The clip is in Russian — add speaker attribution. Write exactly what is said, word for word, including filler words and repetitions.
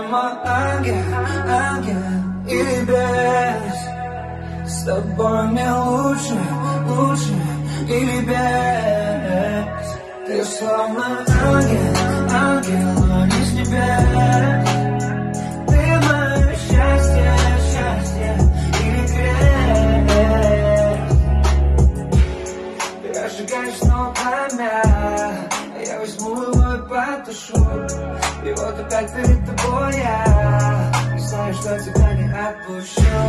Speaker 1: мой ангел, ангел или бес. С тобой мне лучше, лучше или без. Ты словно ангел, ангел, но не с небес. Ты мое счастье, счастье или крест. Ты разжигаешь снова пламя, а я возьму его и потушу. И вот опять перед тобой я не знаю, что тебя не отпущу.